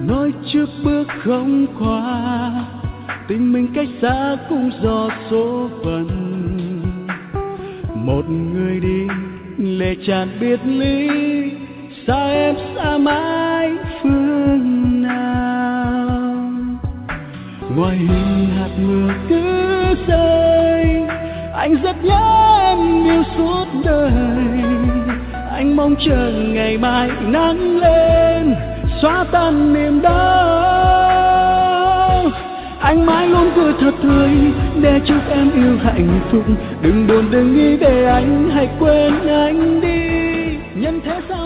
nói trước bước không qua, tình mình cách xa cũng do số phận. Một người đi lệ tràn biệt ly, sao em xa mãi phương nào. Ngoài hình hạt mưa cứ rơi, anh rất nhớ em yêu suốt đời. Anh mong chờ ngày mai nắng lên xóa tan niềm đau. Anh mãi luôn cười thật tươi để chúc em yêu hạnh phúc. Đừng buồn đừng nghĩ về anh, hãy quên anh đi. Nhân thế sao